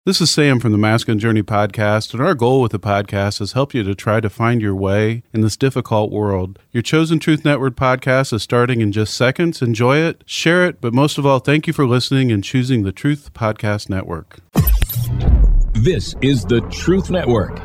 This is Sam from the Masculine Journey podcast, and our goal with the podcast is help you to try to find your way in this difficult world. Your Chosen Truth Network podcast is starting in just seconds. Enjoy it, share it, but most of all, thank you for listening and choosing the Truth Podcast Network. This is the Truth Network.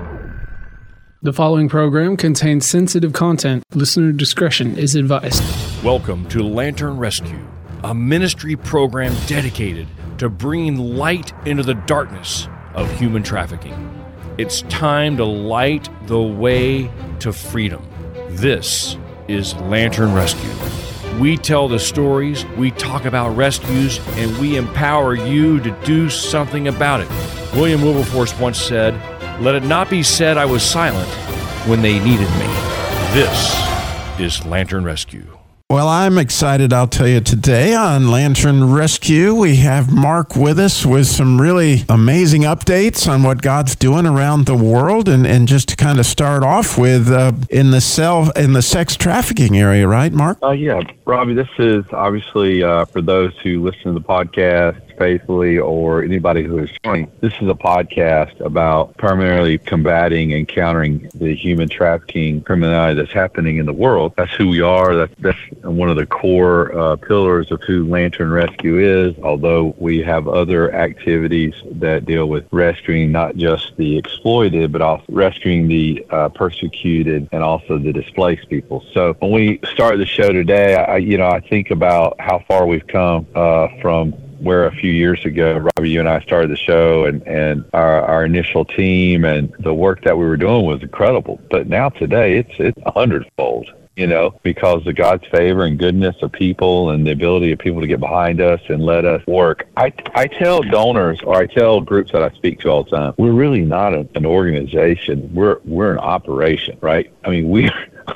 The following program contains sensitive content. Listener discretion is advised. Welcome to Lantern Rescue, a ministry program dedicated to bringing light into the darkness of human trafficking. It's time to light the way to freedom. This is Lantern Rescue. We tell the stories, we talk about rescues, and we empower you to do something about it. William Wilberforce once said, "Let it not be said I was silent when they needed me." This is Lantern Rescue. Well, I'm excited, I'll tell you, today on Lantern Rescue. We have Mark with us with some really amazing updates on what God's doing around the world. And just to kind of start off with in the sex trafficking area, right, Mark? Yeah, Robbie, this is obviously for those who listen to the podcast faithfully or anybody who is joining. This is a podcast about primarily combating and countering the human trafficking criminality that's happening in the world. That's who we are. That's one of the core pillars of who Lantern Rescue is, although we have other activities that deal with rescuing not just the exploited, but also rescuing the persecuted and also the displaced people. So when we start the show today, I think about how far we've come from where a few years ago, Robbie, you and I started the show, and our initial team and the work that we were doing was incredible. But now today, it's 100-fold, because of God's favor and goodness of people and the ability of people to get behind us and let us work. I tell donors, or I tell groups that I speak to all the time, we're really not an organization. We're an operation, right? I mean, we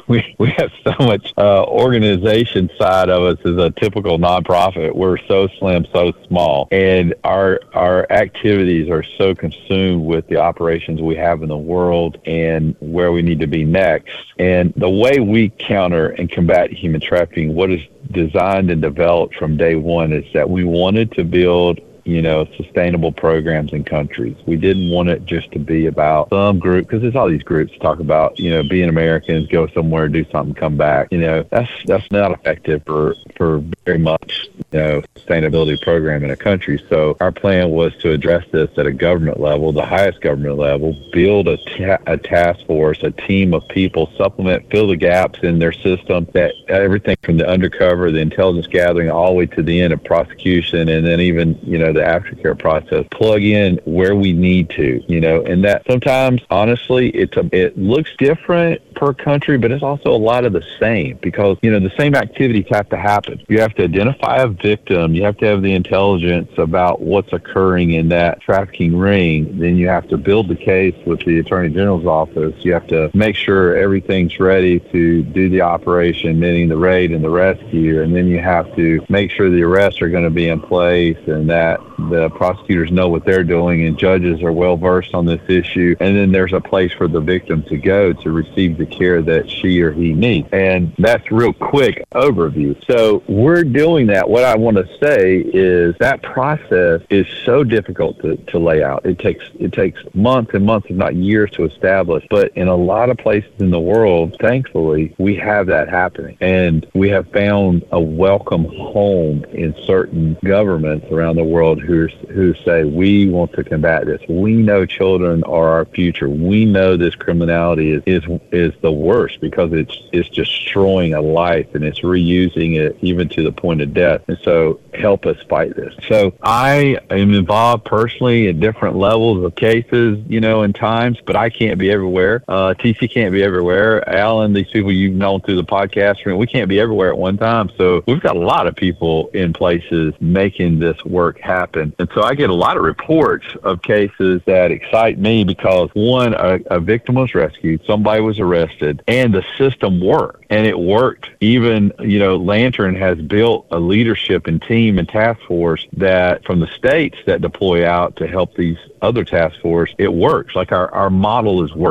have so much organization side of us as a typical nonprofit. We're so slim, so small, and our activities are so consumed with the operations we have in the world and where we need to be next. And the way we counter and combat human trafficking, what is designed and developed from day one, is that we wanted to build sustainable programs in countries. We didn't want it just to be about some group, because there's all these groups talk about, being Americans, go somewhere, do something, come back. That's not effective for very much, sustainability program in a country. So our plan was to address this at a government level, the highest government level, build a task force, a team of people, supplement, fill the gaps in their system, that everything from the undercover, the intelligence gathering, all the way to the end of prosecution, and then even, the aftercare process, plug in where we need to, and that sometimes, honestly, it looks different per country, but it's also a lot of the same, because, the same activities have to happen. You have to identify a victim. You have to have the intelligence about what's occurring in that trafficking ring. Then you have to build the case with the Attorney General's office. You have to make sure everything's ready to do the operation, meaning the raid and the rescue. And then you have to make sure the arrests are going to be in place and that the prosecutors know what they're doing and judges are well versed on this issue. And then there's a place for the victim to go to receive the care that she or he needs. And that's real quick overview. So we're doing that. What I want to say is that process is so difficult to lay out. It takes months and months, if not years, to establish. But in a lot of places in the world, thankfully, we have that happening. And we have found a welcome home in certain governments around the world who say, we want to combat this. We know children are our future. We know this criminality is the worst, because it's destroying a life and it's reusing it even to the point of death. And so help us fight this. So I am involved personally at different levels of cases, in times, but I can't be everywhere. TC can't be everywhere. Alan, these people you've known through the podcast, we can't be everywhere at one time. So we've got a lot of people in places making this work happen. And so I get a lot of reports of cases that excite me because, one, a victim was rescued, somebody was arrested, and the system worked. And it worked. Even, Lantern has built a leadership and team and task force that from the states that deploy out to help these other task force, it works. Like our model is working.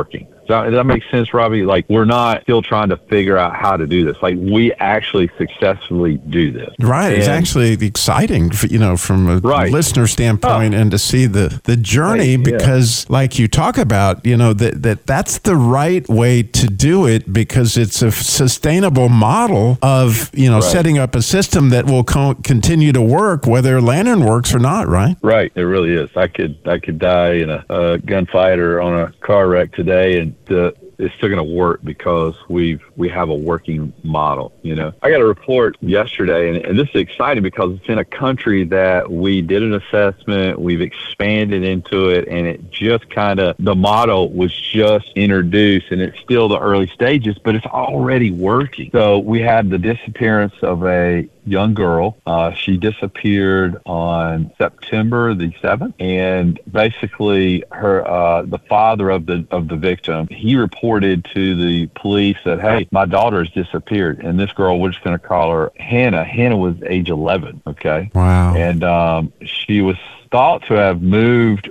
Does that make sense, Robbie? Like, we're not still trying to figure out how to do this. Like, we actually successfully do this. Right. It's actually exciting, from a listener standpoint, and to see the journey, because like you talk about, that's the right way to do it, because it's a sustainable model of, setting up a system that will continue to work whether Lantern works or not, right? Right. It really is. I could die in a gunfight or on a car wreck today, and it's still going to work because we have a working model. I got a report yesterday, and this is exciting because it's in a country that we did an assessment, we've expanded into it, and it just the model was just introduced, and it's still the early stages, but it's already working. So we had the disappearance of a young girl. She disappeared on September the 7th, and basically the father of the victim, he reported to the police that, hey, my daughter has disappeared, and this girl, we're just going to call her Hannah. Hannah was age 11. Okay. Wow. And she was thought to have moved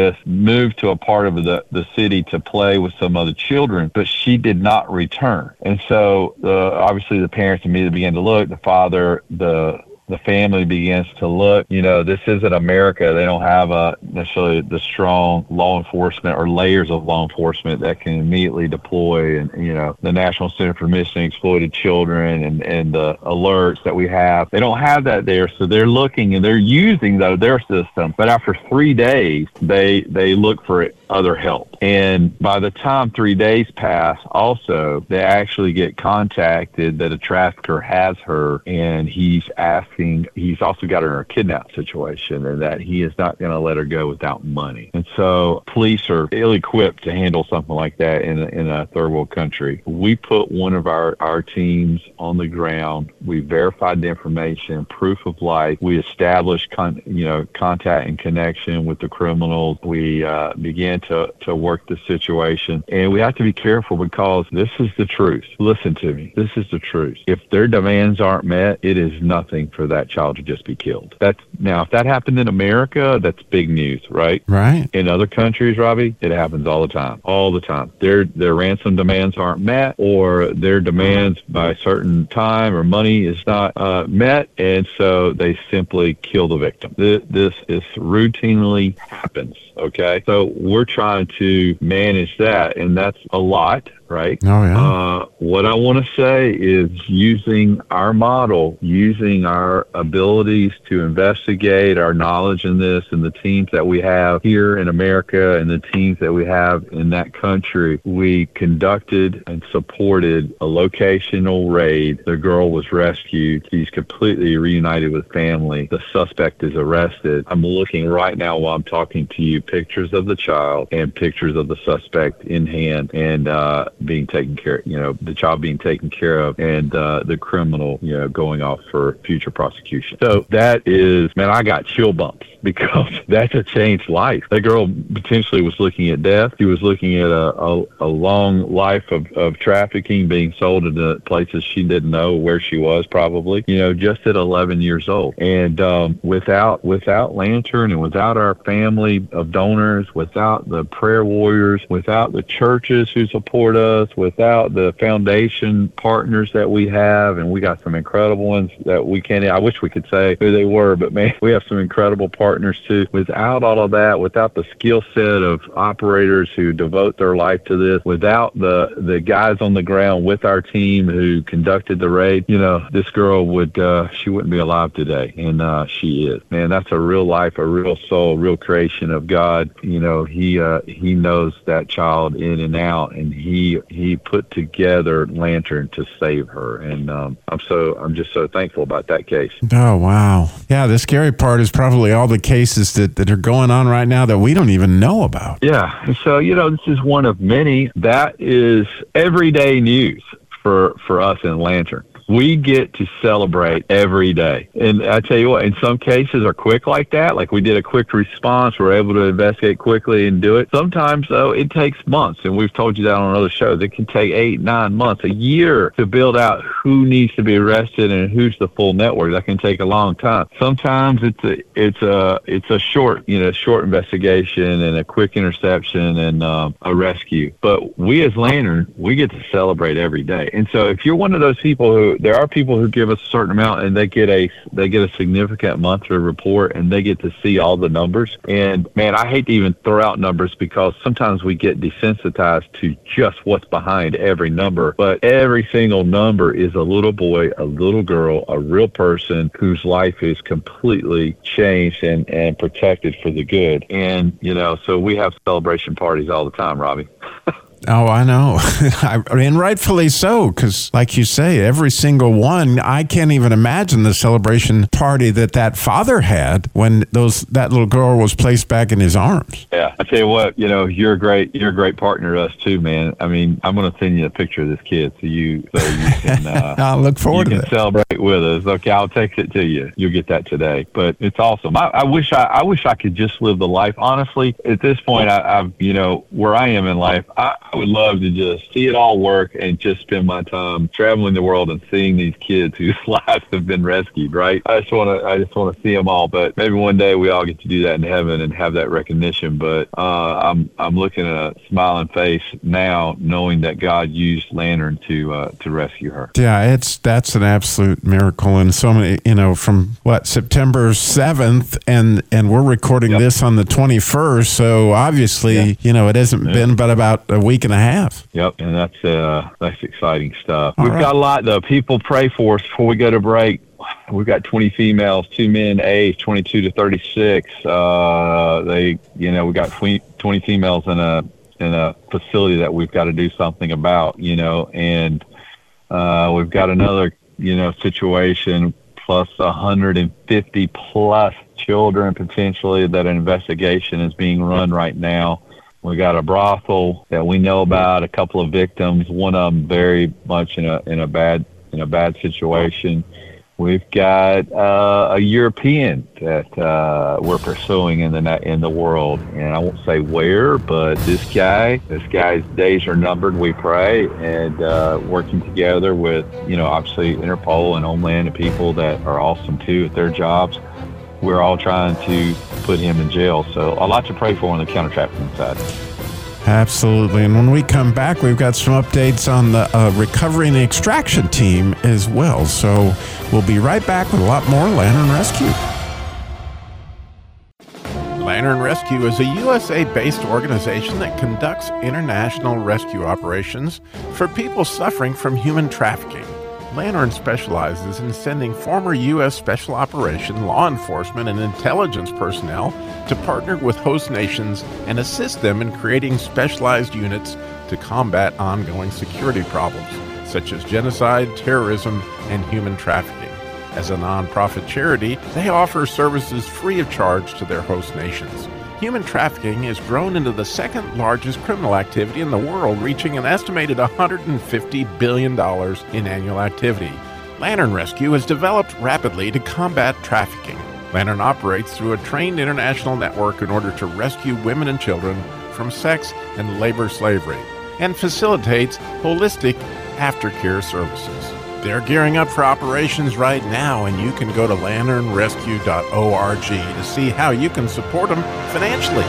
to a part of the city to play with some other children, but she did not return. And so obviously the parents immediately began to look. The father, the family begins to look. This isn't America. They don't have necessarily the strong law enforcement or layers of law enforcement that can immediately deploy, and the National Center for Missing and Exploited Children and the alerts that we have. They don't have that there, so they're looking and they're using their system. But after 3 days, they look for other help. And by the time 3 days pass, also, they actually get contacted that a trafficker has her, and he's also got her in a kidnap situation, and that he is not going to let her go without money. And so police are ill-equipped to handle something like that in a third world country. We put one of our teams on the ground. We verified the information, proof of life. We established contact and connection with the criminals. We began to work the situation. And we have to be careful because this is the truth. Listen to me. This is the truth. If their demands aren't met, it is nothing for that child to just be killed. Now, if that happened in America, that's big news, right? Right. In other countries, Robbie, it happens all the time. All the time. Their ransom demands aren't met, or their demands by a certain time or money is not met, and so they simply kill the victim. This routinely happens. Okay, so we're trying to manage that, and that's a lot, right? Oh, yeah. What I want to say is using our model, using our abilities to investigate, our knowledge in this, and the teams that we have here in America and the teams that we have in that country, we conducted and supported a locational raid. The girl was rescued. She's completely reunited with family. The suspect is arrested. I'm looking right now while I'm talking to you, pictures of the child and pictures of the suspect in hand, and being taken care of, the child being taken care of, and the criminal, going off for future prosecution. So that is, man, I got chill bumps because that's a changed life. That girl potentially was looking at death. She was looking at a long life of trafficking, being sold into places she didn't know where she was, probably, just at 11 years old. And without Lantern and without our family of donors, without the prayer warriors, without the churches who support us, without the foundation partners that we have, and we got some incredible ones that we can't, I wish we could say who they were, but man, we have some incredible partners too. Without all of that, without the skill set of operators who devote their life to this, without the guys on the ground with our team who conducted the raid, this girl she wouldn't be alive today, and she is. Man, that's a real life, a real soul, real creation of God. He knows that child in and out, and he put together Lantern to save her, and I'm just so thankful about that case. Oh, wow. Yeah, the scary part is probably all the cases that are going on right now that we don't even know about. Yeah, and so this is one of many. That is everyday news for us in Lantern. we get to celebrate every day. And I tell you what, in some cases are quick like that. Like we did a quick response. We're able to investigate quickly and do it. Sometimes, though, it takes months. And we've told you that on other shows. It can take 8, 9 months, a year to build out who needs to be arrested and who's the full network. That can take a long time. Sometimes it's a short investigation and a quick interception and a rescue. But we as Lantern, we get to celebrate every day. And so if you're one of those people there are people who give us a certain amount and they get a significant monthly report and they get to see all the numbers. And man, I hate to even throw out numbers because sometimes we get desensitized to just what's behind every number. But every single number is a little boy, a little girl, a real person whose life is completely changed and protected for the good. And, so we have celebration parties all the time, Robbie. Oh, I know. And rightfully so, because like you say, every single one, I can't even imagine the celebration party that father had when that little girl was placed back in his arms. Yeah. I tell you what, you're a great partner to us too, man. I mean, I'm going to send you a picture of this kid so you can I'll look forward to it. Celebrate with us. Okay, I'll text it to you. You'll get that today. But it's awesome. I wish I could just live the life. Honestly, at this point, I've where I am in life, I would love to just see it all work and just spend my time traveling the world and seeing these kids whose lives have been rescued, right? I just want to see them all, but maybe one day we all get to do that in heaven and have that recognition. But I'm looking at a smiling face now, knowing that God used Lantern to rescue her. Yeah, that's an absolute miracle. And so many, from September 7th, and we're recording this on the 21st. So obviously, it hasn't been but about a week and a half. Yep, and that's exciting stuff. We've got a lot of people pray for us before we go to break. We've got 20 females, 2 men aged 22 to 36. We got 20 females in a facility that we've got to do something about, and we've got another, situation plus 150 plus children potentially that an investigation is being run right now. We got a brothel that we know about, a couple of victims, one of them very much in a bad situation. We've got a European that we're pursuing in the world, and I won't say where, but this guy's days are numbered. We pray and working together with obviously Interpol and Homeland and people that are awesome too at their jobs. We're all trying to put him in jail. So a lot to pray for on the counter-trafficking side. Absolutely. And when we come back, we've got some updates on the recovery and extraction team as well. So we'll be right back with a lot more Lantern Rescue. Lantern Rescue is a USA-based organization that conducts international rescue operations for people suffering from human trafficking. Lantern specializes in sending former U.S. Special Operation, law enforcement, and intelligence personnel to partner with host nations and assist them in creating specialized units to combat ongoing security problems, such as genocide, terrorism, and human trafficking. As a nonprofit charity, they offer services free of charge to their host nations. Human trafficking has grown into the second largest criminal activity in the world, reaching an estimated $150 billion in annual activity. Lantern Rescue has developed rapidly to combat trafficking. Lantern operates through a trained international network in order to rescue women and children from sex and labor slavery, and facilitates holistic aftercare services. They're gearing up for operations right now, and you can go to lanternrescue.org to see how you can support them financially.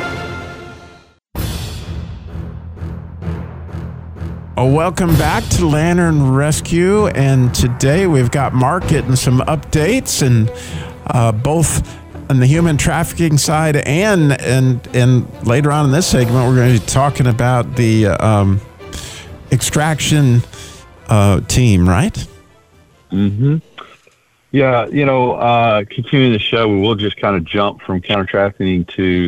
Welcome back to Lantern Rescue, and today we've got Mark getting some updates, and both on the human trafficking side and later on in this segment we're going to be talking about the extraction team, right? Mm-hmm. Yeah, continuing the show, we will just kind of jump from counter-trafficking to,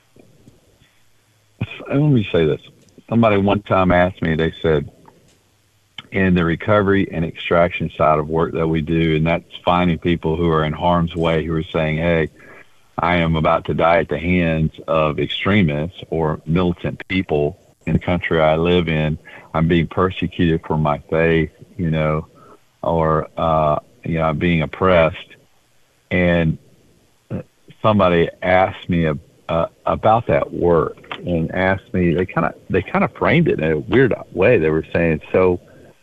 let me say this. Somebody one time asked me, they said, in the recovery and extraction side of work that we do, and that's finding people who are in harm's way, who are saying, hey, I am about to die at the hands of extremists or militant people in the country I live in. I'm being persecuted for my faith, or being oppressed. And somebody asked me about that work, and asked me, they kind of framed it in a weird way. They were saying, so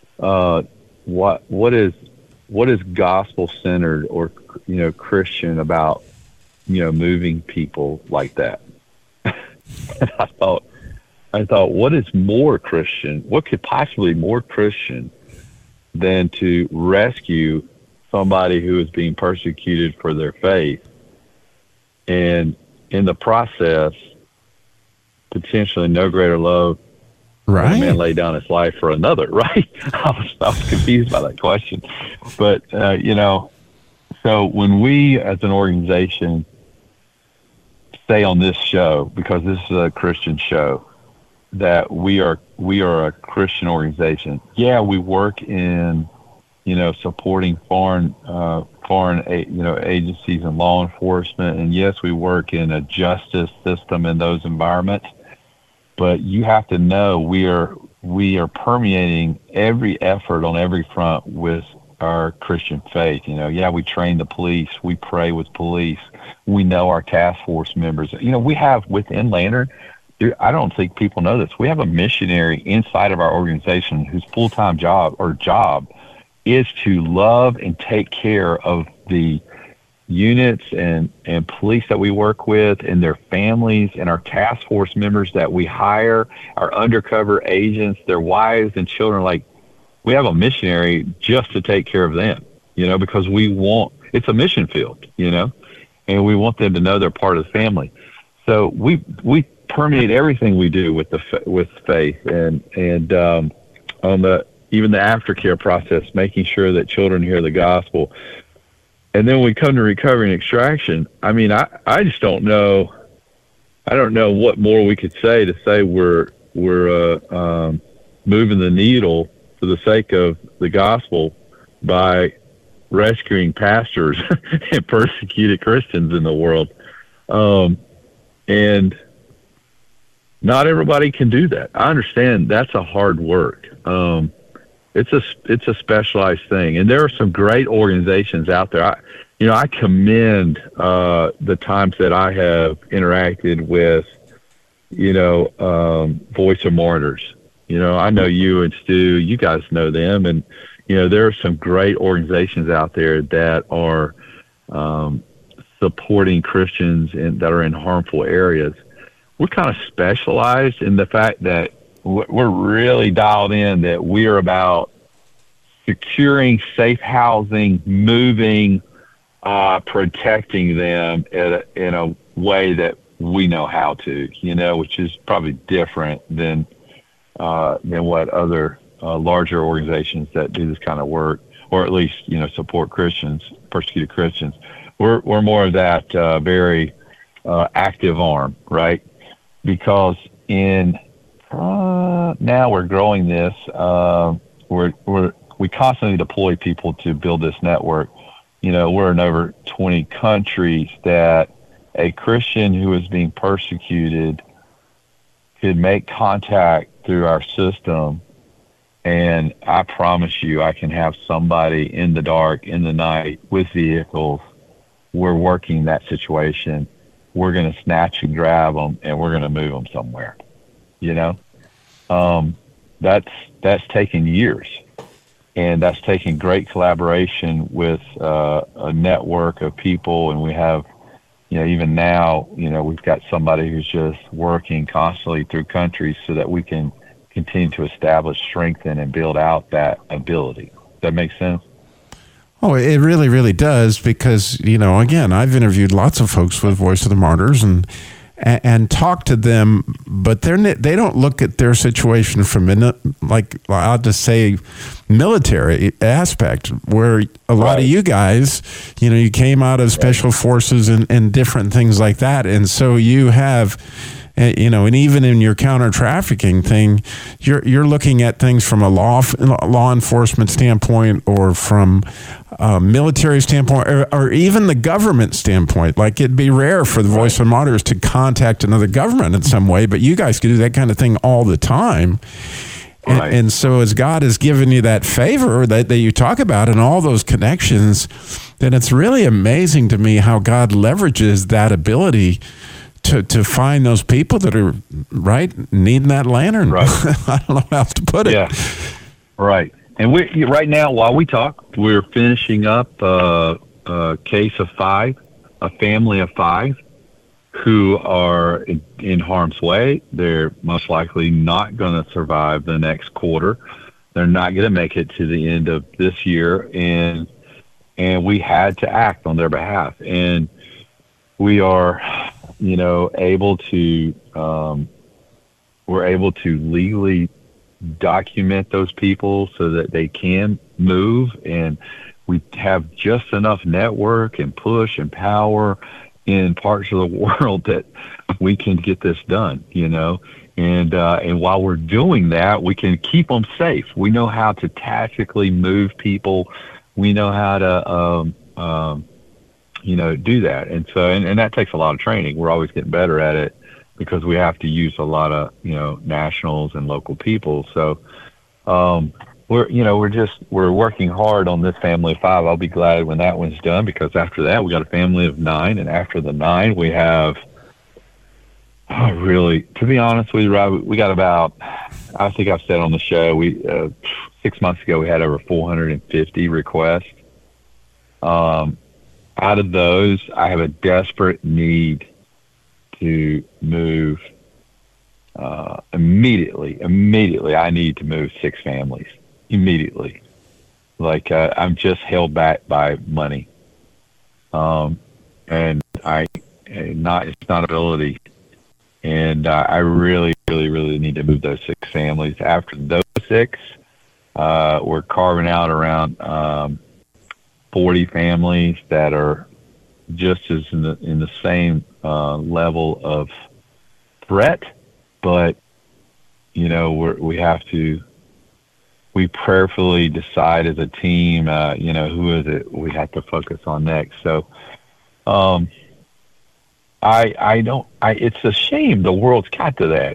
what is gospel centered or Christian about moving people like that? And I thought, what is more Christian? What could possibly be more Christian than to rescue somebody who is being persecuted for their faith, and in the process, potentially no greater love right. than a man lay down his life for another, right? I was confused by that question. But, so when we as an organization say on this show, because this is a Christian show, that we are a Christian organization. Yeah, we work in, supporting foreign agencies and law enforcement, and yes, we work in a justice system in those environments. But you have to know we are permeating every effort on every front with our Christian faith. We train the police, we pray with police, we know our task force members. We have within Lantern, I don't think people know this, we have a missionary inside of our organization whose full-time job is to love and take care of the units and police that we work with and their families and our task force members that we hire, our undercover agents, their wives and children. Like, we have a missionary just to take care of them, because it's a mission field, and we want them to know they're part of the family. So we permeate everything we do with faith and on even the aftercare process, making sure that children hear the gospel. And then when we come to recovery and extraction, I just don't know. I don't know what more we could say to say we're moving the needle for the sake of the gospel by rescuing pastors and persecuted Christians in the world. And not everybody can do that. I understand that's a hard work. It's a specialized thing, and there are some great organizations out there. I commend the times that I have interacted with, Voice of Martyrs. I know you and Stu, you guys know them, and there are some great organizations out there that are supporting Christians that are in harmful areas. We're kind of specialized in the fact that we're really dialed in that we are about securing safe housing, moving, protecting them in a way that we know how to, which is probably different than what other larger organizations that do this kind of work, or at least support Christians, persecuted Christians. We're more of that very active arm, right? Because now we're growing this. We constantly deploy people to build this network. We're in over 20 countries that a Christian who is being persecuted could make contact through our system, and I promise you, I can have somebody in the dark, in the night, with vehicles. We're working that situation. We're going to snatch and grab them, and we're going to move them somewhere. That's taken years, and that's taken great collaboration with a network of people. And we have, even now, we've got somebody who's just working constantly through countries so that we can continue to establish, strengthen, and build out that ability. Does that make sense? Oh, it really, really does, because, again, I've interviewed lots of folks with Voice of the Martyrs and talk to them, but they don't look at their situation from I'll just say military aspect, where a lot of you guys, you came out of special forces and different things like that, and so you have, and even in your counter-trafficking thing, you're looking at things from a law enforcement standpoint, or from a military standpoint, or even the government standpoint. Like, it'd be rare for the Voice of Martyrs to contact another government in some way, but you guys could do that kind of thing all the time. And, and so as God has given you that favor that you talk about and all those connections, then it's really amazing to me how God leverages that ability to find those people that are, needing that lantern. Right. I don't know how else to put it. Yeah, right. And right now, while we talk, we're finishing up a case of 5, a family of 5 who are in harm's way. They're most likely not going to survive the next quarter. They're not going to make it to the end of this year, and we had to act on their behalf. And we are, able to we're able to legally document those people so that they can move, and we have just enough network and push and power in parts of the world that we can get this done, and while we're doing that, we can keep them safe. We know how to tactically move people. We know how to, do that. And so, and that takes a lot of training. We're always getting better at it because we have to use a lot of, nationals and local people. So, we're working hard on this family of 5. I'll be glad when that one's done, because after that we got a family of 9, and after the 9 we have, to be honest with you, Rob, we got about, I think I've said on the show, 6 months ago we had over 450 requests. Out of those, I have a desperate need to move immediately. I need to move 6 families immediately. I'm just held back by money, and it's not ability, and I really need to move those 6 families. After those 6, we're carving out around 40 families that are just as in the same level of threat, but we prayerfully decide as a team, who is it we have to focus on next. So, it's a shame the world's got to that.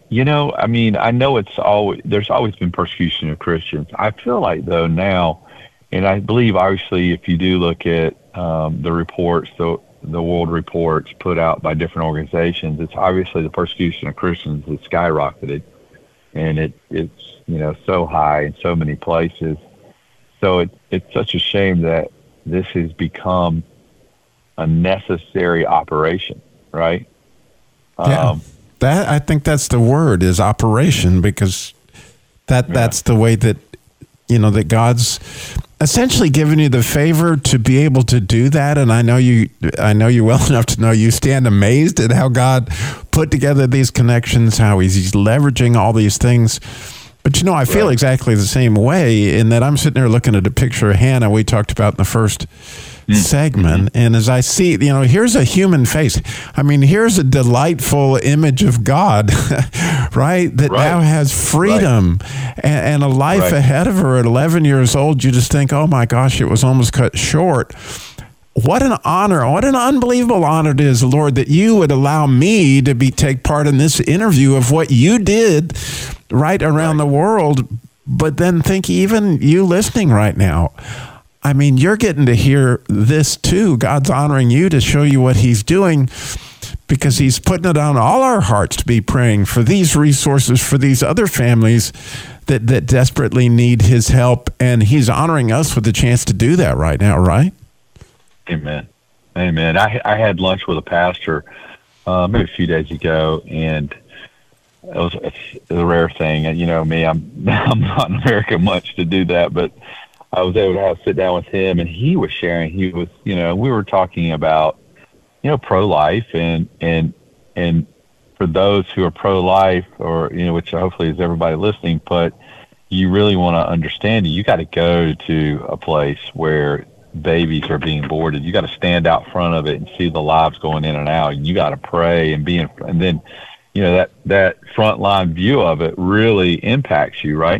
I know there's always been persecution of Christians. I feel like though now, and I believe obviously if you do look at the reports, the world reports put out by different organizations, it's obviously the persecution of Christians has skyrocketed, and it's so high in so many places. So it's such a shame that this has become a necessary operation, right? Yeah. I think that's the word, is operation, because that's the way that that God's essentially given you the favor to be able to do that. And I know you well enough to know you stand amazed at how God put together these connections, how he's leveraging all these things. But I feel exactly the same way, in that I'm sitting there looking at a picture of Hannah we talked about in the first segment, and as I see, here's a human face. I mean, here's a delightful image of God, right? That now has freedom and a life ahead of her at 11 years old. You just think, oh my gosh, it was almost cut short. What an honor, what an unbelievable honor it is, Lord, that you would allow me to take part in this interview of what you did around the world. But then think, even you listening right now, I mean, you're getting to hear this too. God's honoring you to show you what he's doing, because he's putting it on all our hearts to be praying for these resources, for these other families that desperately need his help. And he's honoring us with the chance to do that right now, right? Amen. I had lunch with a pastor maybe a few days ago, and it was a rare thing. And me, I'm not in America much to do that, but I was able to sit down with him, and he was sharing. We were talking about, pro-life, and for those who are pro-life, or which hopefully is everybody listening, but you really want to understand it. You got to go to a place where babies are being aborted. You got to stand out front of it and see the lives going in and out, and you got to pray and and then that front line view of it really impacts you, right?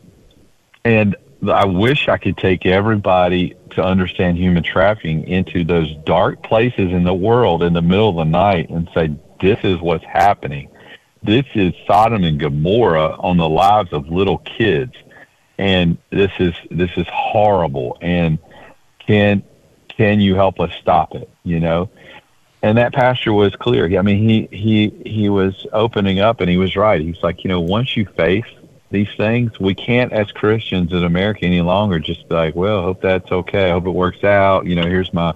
And I wish I could take everybody to understand human trafficking into those dark places in the world in the middle of the night and say, this is what's happening. this is Sodom and Gomorrah on the lives of little kids. And this is horrible. And can you help us stop it? You know? And that pastor was clear. I mean, he was opening up, and he was right. He's like, you know, once you face these things, we can't, as Christians in America, any longer just be like, well, hope that's okay. I hope it works out. You know, here's my,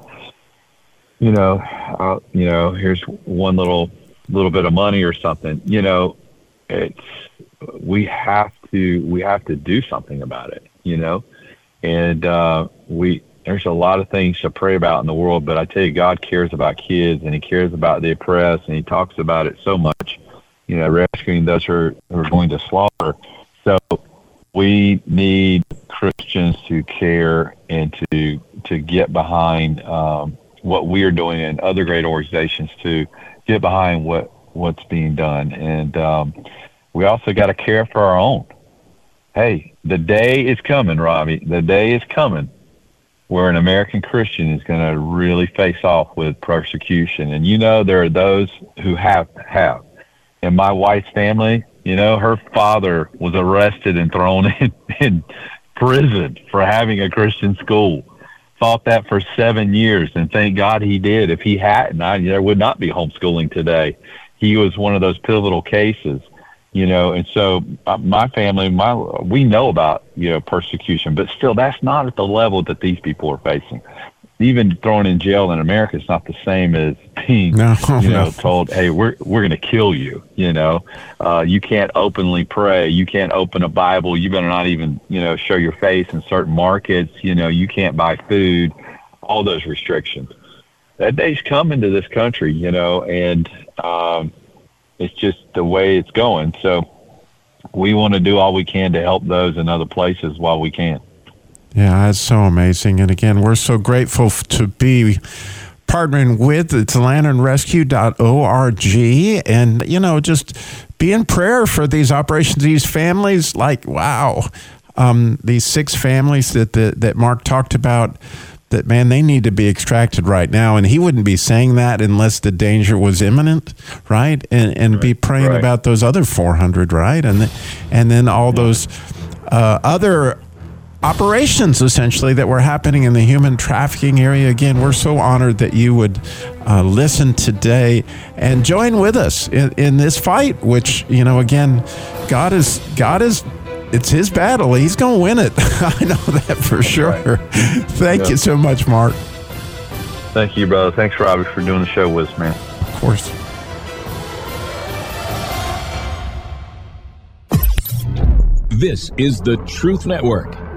here's one little bit of money or something. You know, we have to do something about it. You know, and there's a lot of things to pray about in the world, but I tell you, God cares about kids, and He cares about the oppressed, and He talks about it so much. You know, rescuing those who are going to slaughter. So we need Christians to care and to get behind what we are doing, and other great organizations to get behind what's being done. And we also got to care for our own. Hey, the day is coming, Robbie. The day is coming where an American Christian is going to really face off with persecution. And, you know, there are those who have. In my wife's family, you know, her father was arrested and thrown in prison for having a Christian school. Fought that for 7 years, and thank God he did. If he hadn't, there would not be homeschooling today. He was one of those pivotal cases, you know. And so my family, we know about, you know, persecution, but still, that's not at the level that these people are facing. Even thrown in jail in America is not the same as being, told, hey, we're going to kill you. You know, you can't openly pray. You can't open a Bible. You better not even, you know, show your face in certain markets. You know, you can't buy food, all those restrictions. That day's coming to this country, you know, and it's just the way it's going. So we want to do all we can to help those in other places while we can. Yeah, that's so amazing. And again, we're so grateful to be partnering with it's lanternrescue.org, and, you know, just be in prayer for these operations, these families. Like, wow, these 6 families that Mark talked about, that, man, they need to be extracted right now. And he wouldn't be saying that unless the danger was imminent, right? And be praying about those other 400, right? And then all those other operations, essentially, that were happening in the human trafficking area. Again, we're so honored that you would listen today and join with us in this fight, which, you know, again, God is, it's His battle. He's going to win it. I know that for sure. Right. Thank you so much, Mark. Thank you, brother. Thanks, Robbie, for doing the show with us, man. Of course. This is the Truth Network.